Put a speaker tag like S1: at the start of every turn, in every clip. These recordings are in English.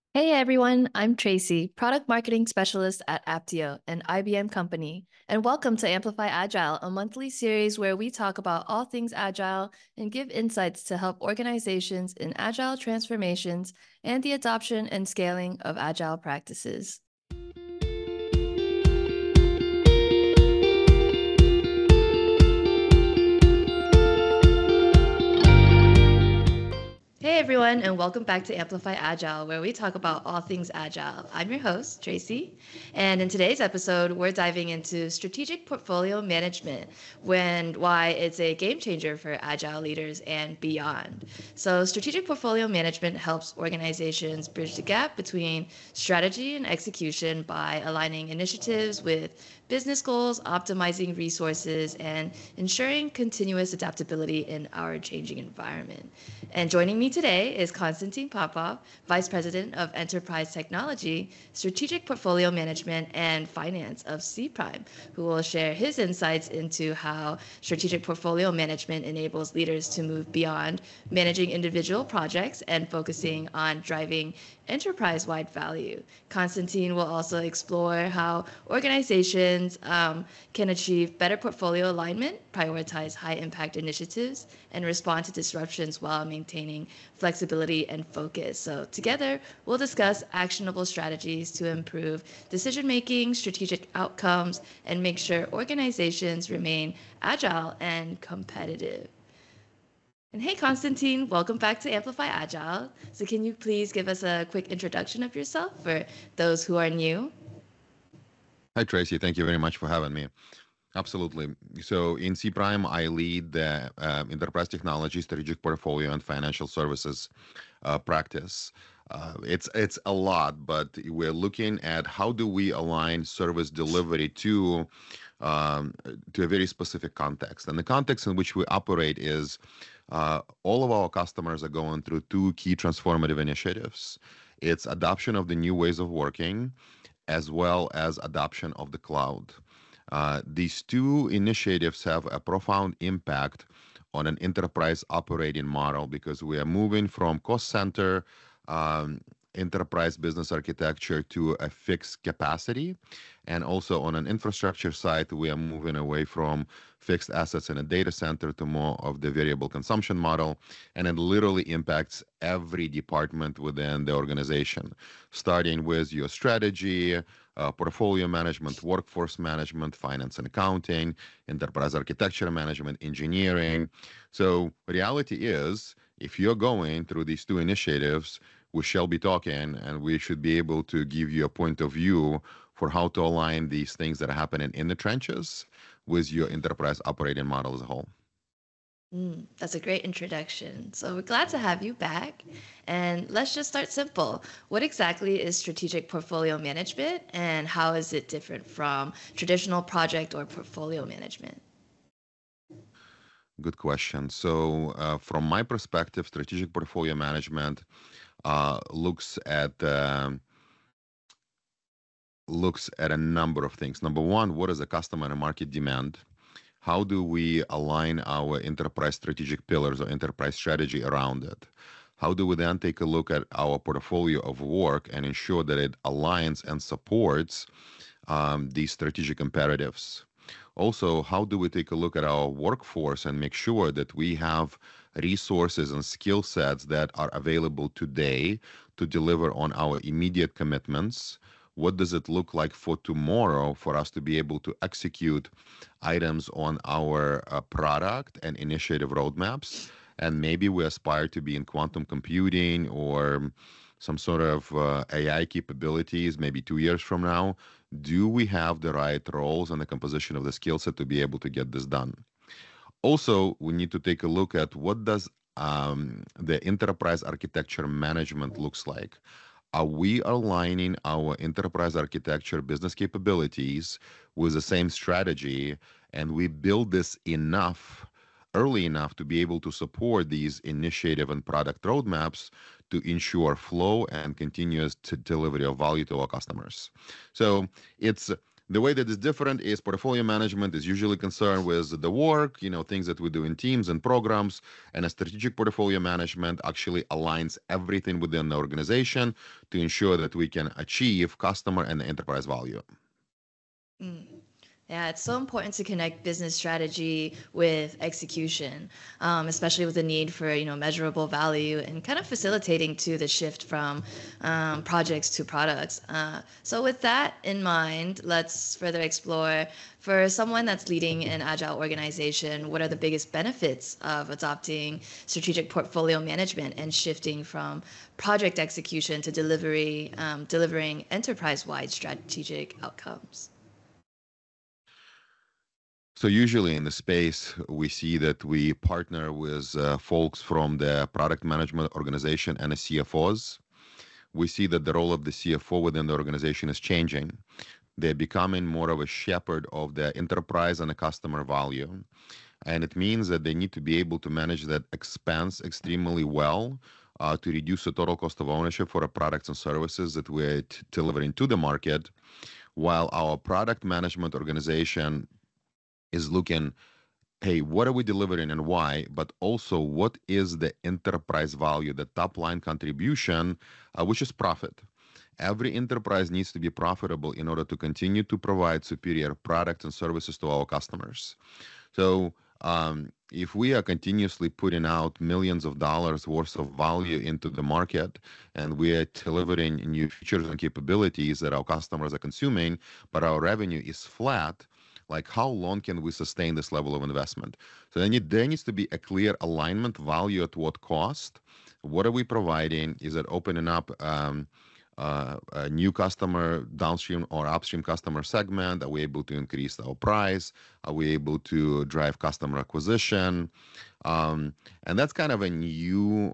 S1: Hey everyone, I'm Tracy, Product Marketing Specialist at Aptio, an IBM company, and welcome to Amplify Agile, a monthly series where we talk about all things agile and give insights to help organizations in agile transformations and the adoption and scaling of agile practices. Hey everyone, and welcome back to Amplify Agile, where we talk about all things agile. I'm your host, Tracy, and in today's episode, we're diving into strategic portfolio management, why it's a game changer for agile leaders and beyond. So, strategic portfolio management helps organizations bridge the gap between strategy and execution by aligning initiatives with business goals, optimizing resources, and ensuring continuous adaptability in our changing environment. And joining me today is Konstantin Popov, Vice President of Enterprise Technology, Strategic Portfolio Management, and Finance of Cprime, who will share his insights into how strategic portfolio management enables leaders to move beyond managing individual projects and focusing on driving enterprise-wide value. Konstantin will also explore how organizations can achieve better portfolio alignment, prioritize high-impact initiatives, and respond to disruptions while maintaining flexibility and focus. So together, we'll discuss actionable strategies to improve decision-making, strategic outcomes, and make sure organizations remain agile and competitive. And hey, Konstantin, welcome back to Amplify Agile. So, can you please give us a quick introduction of yourself for those who are new?
S2: Hi, Tracy. Thank you very much for having me. Absolutely. So in Cprime, I lead the enterprise technology, strategic portfolio, and financial services practice. It's a lot, but we're looking at how do we align service delivery to a very specific context. And the context in which we operate is all of our customers are going through two key transformative initiatives. It's adoption of the new ways of working, as well as adoption of the cloud. These two initiatives have a profound impact on an enterprise operating model because we are moving from cost center enterprise business architecture to a fixed capacity. And also on an infrastructure side, we are moving away from fixed assets in a data center to more of the variable consumption model. And it literally impacts every department within the organization, starting with your strategy, portfolio management, workforce management, finance and accounting, enterprise architecture management, engineering. So reality is, if you're going through these two initiatives, we shall be talking and we should be able to give you a point of view for how to align these things that are happening in the trenches with your enterprise operating model as a whole.
S1: That's a great introduction. So, we're glad to have you back. And let's just start simple. What exactly is strategic portfolio management, and how is it different from traditional project or portfolio management?
S2: Good question. So, from my perspective, strategic portfolio management looks at a number of things. Number one, what is the customer and market demand? How do we align our enterprise strategic pillars or enterprise strategy around it? How do we then take a look at our portfolio of work and ensure that it aligns and supports these strategic imperatives? Also, how do we take a look at our workforce and make sure that we have resources and skill sets that are available today to deliver on our immediate commitments? What does it look like for tomorrow for us to be able to execute items on our product and initiative roadmaps? And maybe we aspire to be in quantum computing or some sort of AI capabilities maybe 2 years from now. Do we have the right roles and the composition of the skill set to be able to get this done? Also, we need to take a look at what does the enterprise architecture management looks like. Are we aligning our enterprise architecture business capabilities with the same strategy, and we build this early enough to be able to support these initiative and product roadmaps to ensure flow and continuous delivery of value to our customers? So it's The way that is different is portfolio management is usually concerned with the work, things that we do in teams and programs, and a strategic portfolio management actually aligns everything within the organization to ensure that we can achieve customer and enterprise value.
S1: Mm. Yeah, it's so important to connect business strategy with execution, especially with the need for measurable value and kind of facilitating to the shift from projects to products. So with that in mind, let's further explore for someone that's leading an agile organization, what are the biggest benefits of adopting strategic portfolio management and shifting from project execution to delivering enterprise-wide strategic outcomes?
S2: So usually in the space, we see that we partner with folks from the product management organization and the CFOs. We see that the role of the CFO within the organization is changing. They're becoming more of a shepherd of the enterprise and the customer value. And it means that they need to be able to manage that expense extremely well to reduce the total cost of ownership for the products and services that we're delivering to the market, while our product management organization is looking, hey, what are we delivering and why, but also what is the enterprise value, the top line contribution, which is profit. Every enterprise needs to be profitable in order to continue to provide superior products and services to our customers. So if we are continuously putting out millions of dollars worth of value into the market and we are delivering new features and capabilities that our customers are consuming, but our revenue is flat, like how long can we sustain this level of investment? So there needs to be a clear alignment, value at what cost. What are we providing? Is it opening up a new customer, downstream or upstream customer segment? Are we able to increase our price? Are we able to drive customer acquisition? And that's kind of a new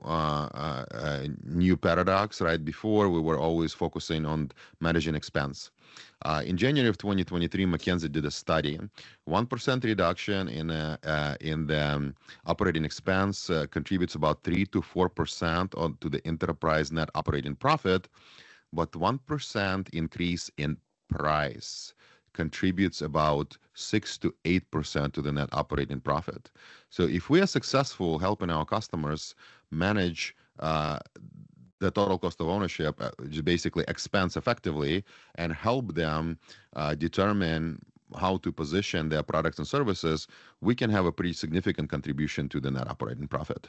S2: paradox, right? Before we were always focusing on managing expense. In January of 2023, McKinsey did a study. 1% reduction in the operating expense contributes about 3 to 4% to the enterprise net operating profit, but 1% increase in price contributes about 6 to 8% to the net operating profit. So if we are successful helping our customers manage the total cost of ownership, basically expense effectively, and help them determine how to position their products and services, we can have a pretty significant contribution to the net operating profit.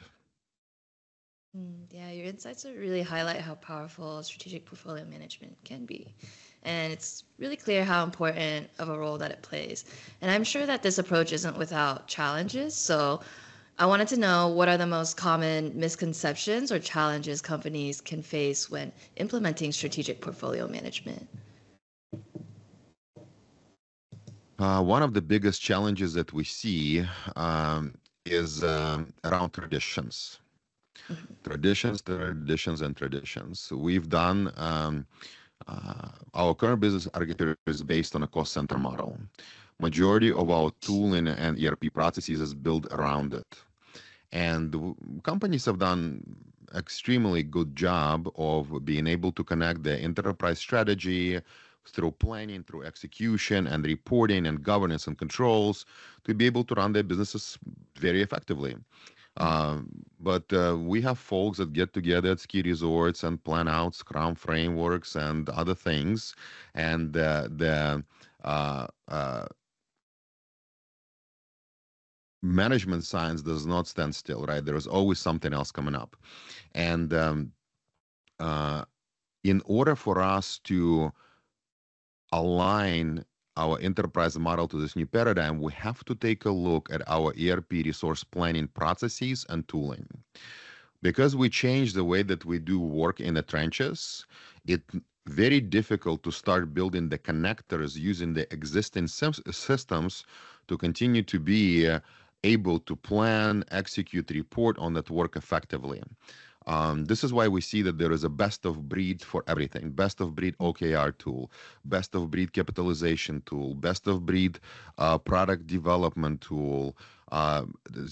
S1: Yeah, your insights really highlight how powerful strategic portfolio management can be. And it's really clear how important of a role that it plays. And I'm sure that this approach isn't without challenges. So I wanted to know, what are the most common misconceptions or challenges companies can face when implementing strategic portfolio management?
S2: One of the biggest challenges that we see is around traditions. Traditions. We've done our current business architecture is based on a cost center model. Majority of our tooling and ERP processes is built around it. And companies have done extremely good job of being able to connect the enterprise strategy through planning, through execution and reporting and governance and controls to be able to run their businesses very effectively. But we have folks that get together at ski resorts and plan out Scrum frameworks and other things. And the management science does not stand still, right? There is always something else coming up. And in order for us to align our enterprise model to this new paradigm, we have to take a look at our ERP resource planning processes and tooling. Because we changed the way that we do work in the trenches, it's very difficult to start building the connectors using the existing systems to continue to be able to plan, execute, report on that work effectively. This is why we see that there is a best of breed for everything. Best of breed OKR tool, best of breed capitalization tool, best of breed product development tool.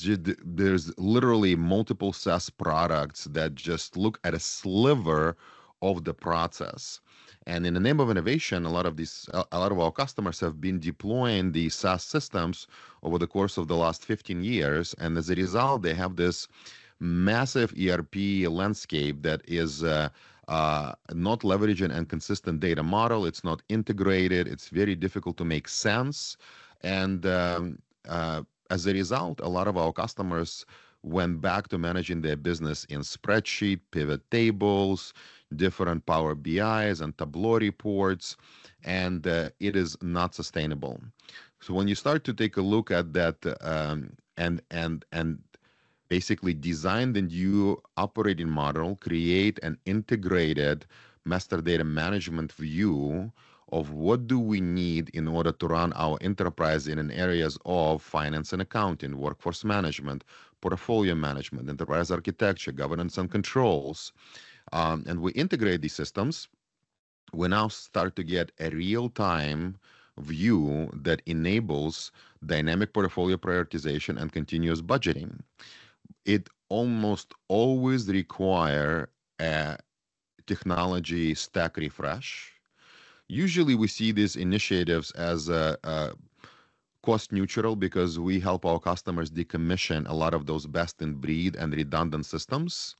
S2: There's literally multiple SaaS products that just look at a sliver of the process. And in the name of innovation, a lot of our customers have been deploying these SaaS systems over the course of the last 15 years. And as a result, they have this massive ERP landscape that is not leveraging a consistent data model. It's not integrated. It's very difficult to make sense. And as a result, a lot of our customers went back to managing their business in spreadsheet, pivot tables, different Power BIs and Tableau reports, and it is not sustainable. So when you start to take a look at that and basically design the new operating model, create an integrated master data management view of what do we need in order to run our enterprise in areas of finance and accounting, workforce management, portfolio management, enterprise architecture, governance and controls. And we integrate these systems. We now start to get a real-time view that enables dynamic portfolio prioritization and continuous budgeting. It almost always require a technology stack refresh. Usually we see these initiatives as cost neutral because we help our customers decommission a lot of those best in breed and redundant systems.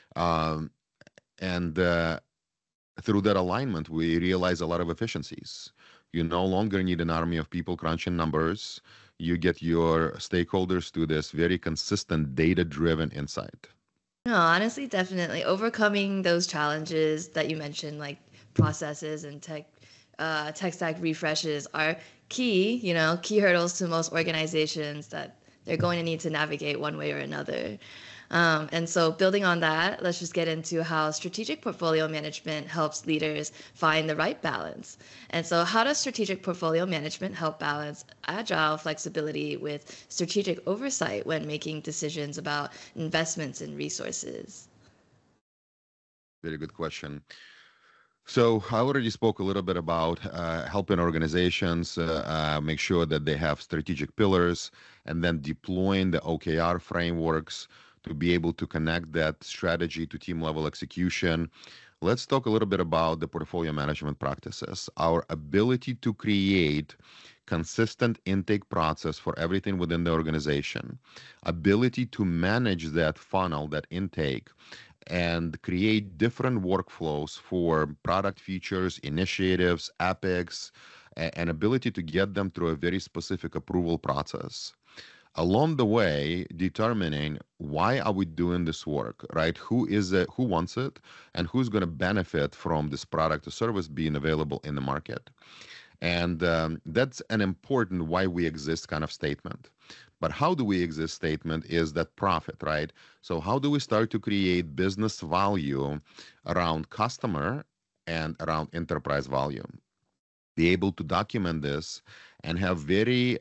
S2: And through that alignment, we realize a lot of efficiencies. You no longer need an army of people crunching numbers. You get your stakeholders to this very consistent data-driven insight.
S1: No, honestly, definitely overcoming those challenges that you mentioned, like processes and tech stack refreshes, are key hurdles to most organizations that they're going to need to navigate one way or another. And so, building on that, let's just get into how strategic portfolio management helps leaders find the right balance. And so, how does strategic portfolio management help balance agile flexibility with strategic oversight when making decisions about investments and resources?
S2: Very good question. So I already spoke a little bit about helping organizations make sure that they have strategic pillars and then deploying the OKR frameworks to be able to connect that strategy to team level execution. Let's talk a little bit about the portfolio management practices. Our ability to create consistent intake process for everything within the organization, ability to manage that funnel, that intake, and create different workflows for product features, initiatives, epics, and ability to get them through a very specific approval process. Along the way, determining why are we doing this work, right? Who is it, who wants it, and who's going to benefit from this product or service being available in the market. And that's an important why we exist kind of statement. But how do we exist statement is that profit, right? So how do we start to create business value around customer and around enterprise value? Be able to document this and have very,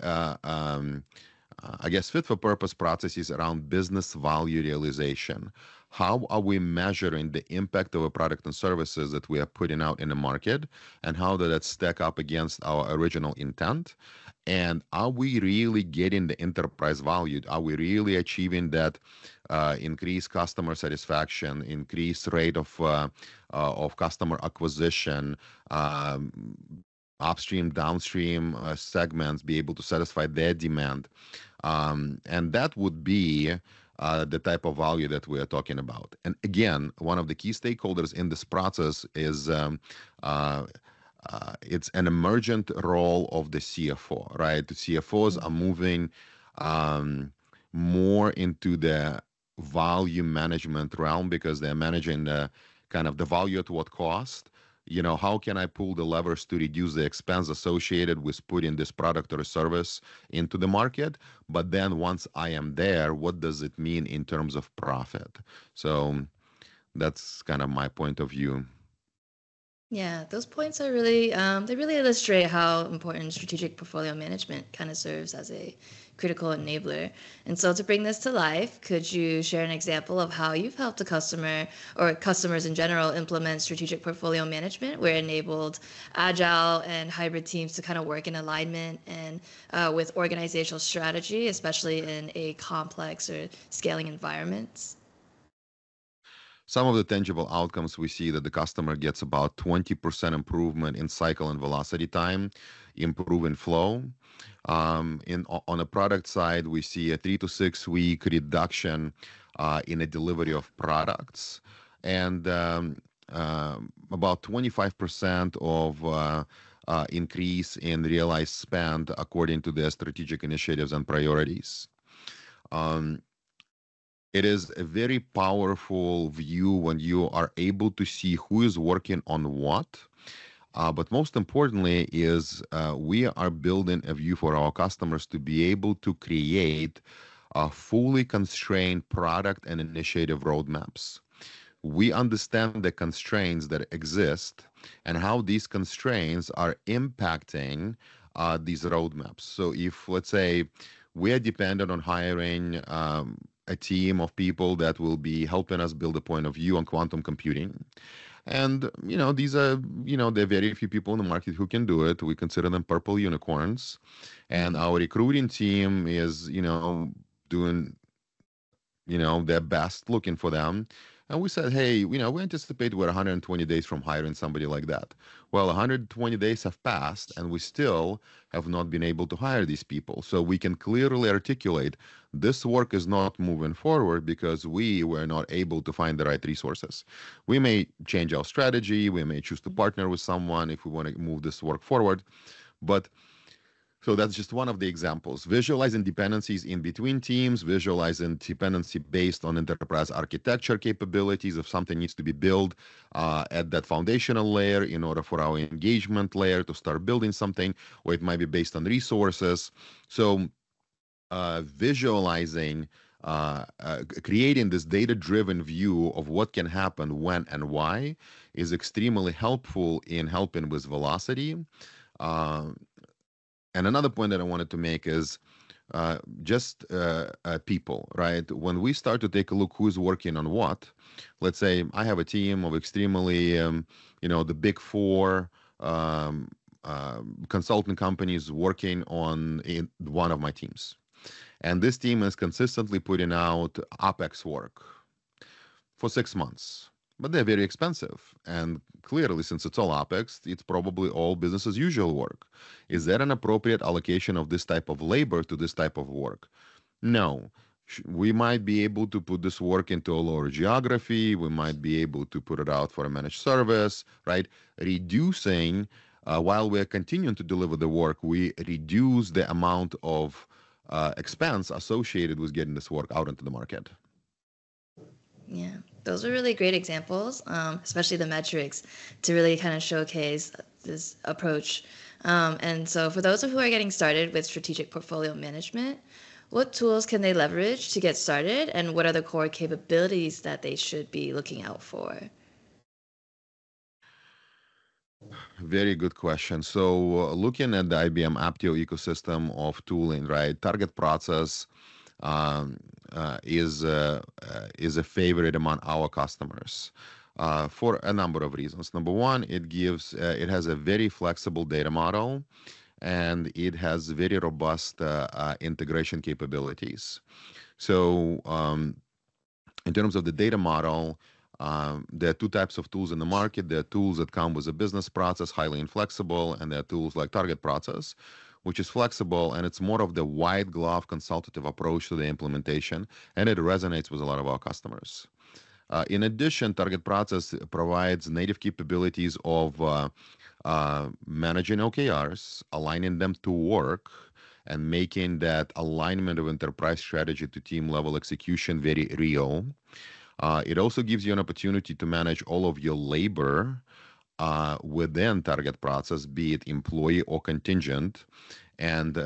S2: I guess, fit for purpose processes around business value realization. How are we measuring the impact of a product and services that we are putting out in the market, and how does that stack up against our original intent? And are we really getting the enterprise value? Are we really achieving that increased customer satisfaction, increased rate of customer acquisition, upstream, downstream segments, be able to satisfy their demand? And that would be the type of value that we are talking about. And again, one of the key stakeholders in this process is it's an emergent role of the CFO, right? The CFOs are moving more into the value management realm because they're managing the kind of the value at what cost. How can I pull the levers to reduce the expense associated with putting this product or service into the market? But then once I am there, what does it mean in terms of profit? So that's kind of my point of view.
S1: Yeah, those points are really, they really illustrate how important strategic portfolio management kind of serves as a critical enabler. And so to bring this to life, could you share an example of how you've helped a customer or customers in general implement strategic portfolio management where it enabled agile and hybrid teams to kind of work in alignment and with organizational strategy, especially in a complex or scaling environments?
S2: Some of the tangible outcomes we see that the customer gets about 20% improvement in cycle and velocity time, improve in flow. On the product side, we see a 3 to 6 week reduction in the delivery of products, and about 25% of increase in realized spend according to their strategic initiatives and priorities. It is a very powerful view when you are able to see who is working on what. But most importantly is we are building a view for our customers to be able to create fully constrained product and initiative roadmaps. We understand the constraints that exist and how these constraints are impacting these roadmaps. So if, let's say, we are dependent on hiring a team of people that will be helping us build a point of view on quantum computing. And, these are, there are very few people in the market who can do it. We consider them purple unicorns. And our recruiting team is, doing, their best looking for them. And we said, hey, we anticipate we're 120 days from hiring somebody like that. Well, 120 days have passed, and we still have not been able to hire these people. So we can clearly articulate this work is not moving forward because we were not able to find the right resources. We may change our strategy. We may choose to partner with someone if we want to move this work forward. But so that's just one of the examples. Visualizing dependencies in between teams, visualizing dependency based on enterprise architecture capabilities. If something needs to be built at that foundational layer in order for our engagement layer to start building something, or it might be based on resources. So visualizing, creating this data-driven view of what can happen when and why is extremely helpful in helping with velocity. And another point that I wanted to make is just people, right? When we start to take a look who's working on what, let's say I have a team of extremely, the big four consulting companies working on one of my teams. And this team is consistently putting out OpEx work for 6 months. But they're very expensive. And clearly, since it's all OpEx, it's probably all business as usual work. Is that an appropriate allocation of this type of labor to this type of work? No. We might be able to put this work into a lower geography. We might be able to put it out for a managed service, right? Reducing, while we're continuing to deliver the work, we reduce the amount of expense associated with getting this work out into the market.
S1: Yeah, those are really great examples, especially the metrics to really kind of showcase this approach. And so for those who are getting started with strategic portfolio management, what tools can they leverage to get started, and what are the core capabilities that they should be looking out for?
S2: Very good question. So looking at the IBM Apptio ecosystem of tooling, right? Target Process is a favorite among our customers for a number of reasons. Number one, it has a very flexible data model, and it has very robust integration capabilities. So in terms of the data model, there are two types of tools in the market. There are tools that come with a business process, highly inflexible, and there are tools like Target Process, which is flexible, and it's more of the white glove consultative approach to the implementation, and it resonates with a lot of our customers. In addition, Target Process provides native capabilities of managing OKRs, aligning them to work, and making that alignment of enterprise strategy to team level execution very real. It also gives you an opportunity to manage all of your labor within Target Process, be it employee or contingent. And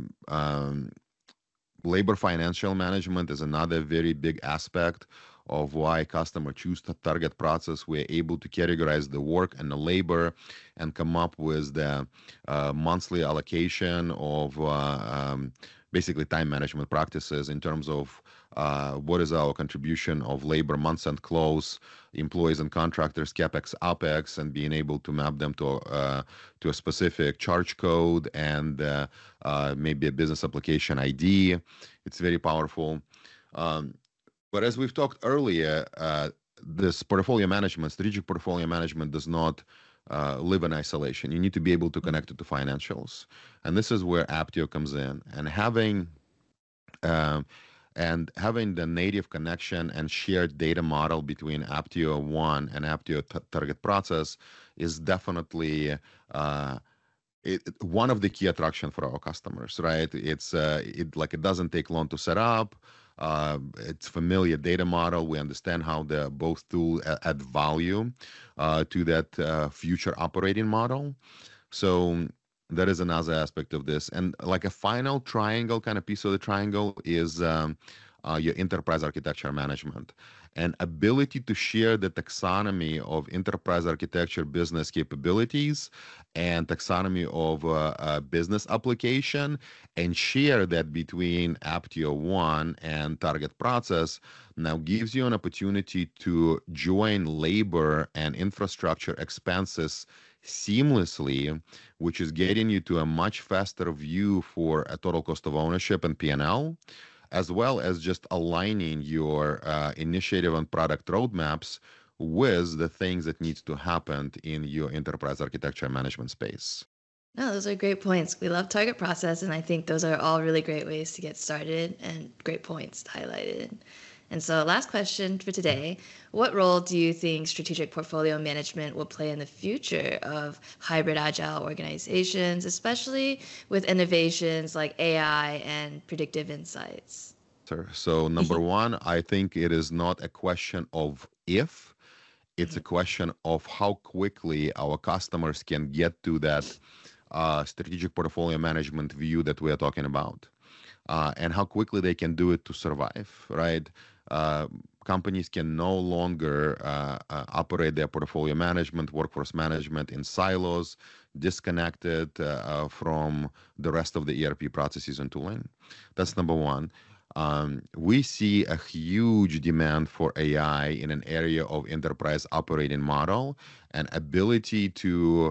S2: labor financial management is another very big aspect of why customers choose the Target Process. We're able to categorize the work and the labor and come up with the monthly allocation of basically time management practices in terms of what is our contribution of labor, months and close, employees and contractors, CapEx, OpEx, and being able to map them to a specific charge code and maybe a business application ID. It's very powerful. But as we've talked earlier, this portfolio management, strategic portfolio management, does not live in isolation. You need to be able to connect it to financials, and this is where Apptio comes in. Um, and having the native connection and shared data model between Apptio One and Apptio Target Process is definitely one of the key attraction for our customers, right? It doesn't take long to set up. It's familiar data model. We understand how the both tool add value to that future operating model. So that is another aspect of this. And like a final triangle kind of piece of the triangle is your enterprise architecture management and ability to share the taxonomy of enterprise architecture business capabilities and taxonomy of business application and share that between Apptio One and Target Process now gives you an opportunity to join labor and infrastructure expenses seamlessly, which is getting you to a much faster view for a total cost of ownership and P&L, as well as just aligning your initiative and product roadmaps with the things that needs to happen in your enterprise architecture management space.
S1: No, those are great points. We love Target Process, and I think those are all really great ways to get started and great points highlighted. And so, last question for today. What role do you think strategic portfolio management will play in the future of hybrid agile organizations, especially with innovations like AI and predictive insights?
S2: So, number one, I think it is not a question of if, it's a question of how quickly our customers can get to that strategic portfolio management view that we are talking about, and how quickly they can do it to survive, right? Companies can no longer operate their portfolio management, workforce management in silos, disconnected from the rest of the ERP processes and tooling. That's number one. We see a huge demand for AI in an area of enterprise operating model and ability to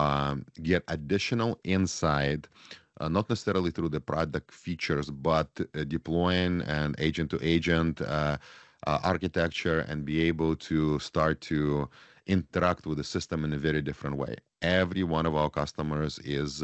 S2: get additional insight, not necessarily through the product features, but deploying an agent-to-agent architecture and be able to start to interact with the system in a very different way. Every one of our customers is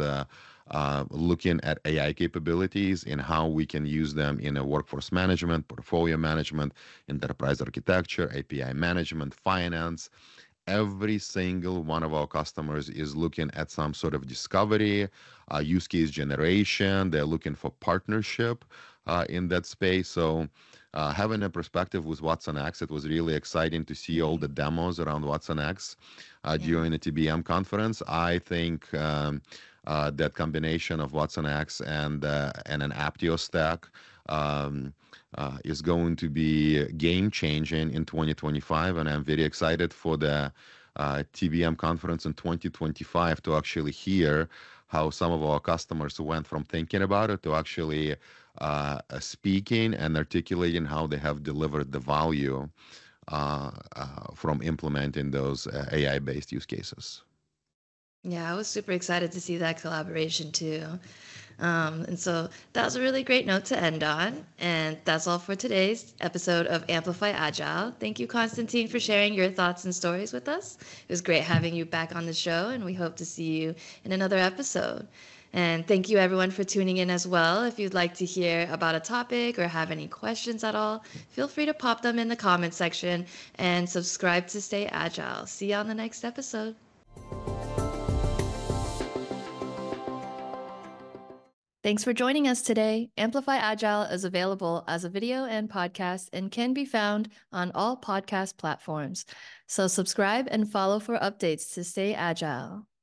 S2: looking at AI capabilities and how we can use them in a workforce management, portfolio management, enterprise architecture, API management, finance. Every single one of our customers is looking at some sort of discovery, use case generation. They're looking for partnership in that space. So having a perspective with watsonx, it was really exciting to see all the demos around watsonx during the TBM conference. I think that combination of watsonx and an Apptio stack is going to be game changing in 2025, and I'm very excited for the TBM conference in 2025 to actually hear how some of our customers went from thinking about it to actually speaking and articulating how they have delivered the value from implementing those AI-based use cases.
S1: Yeah, I was super excited to see that collaboration too. And so that was a really great note to end on. And that's all for today's episode of Amplify Agile. Thank you, Konstantin, for sharing your thoughts and stories with us. It was great having you back on the show, and we hope to see you in another episode. And thank you, everyone, for tuning in as well. If you'd like to hear about a topic or have any questions at all, feel free to pop them in the comments section and subscribe to Stay Agile. See you on the next episode. Thanks for joining us today. Amplify Agile is available as a video and podcast and can be found on all podcast platforms. So subscribe and follow for updates to stay agile.